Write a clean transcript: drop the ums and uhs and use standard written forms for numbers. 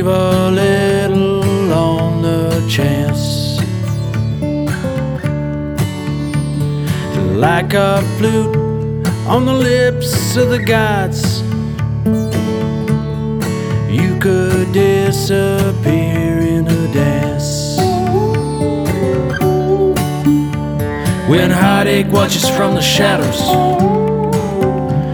leave a little on the chance. Like a flute on the lips of the gods, you could disappear in a dance. When heartache watches from the shadows,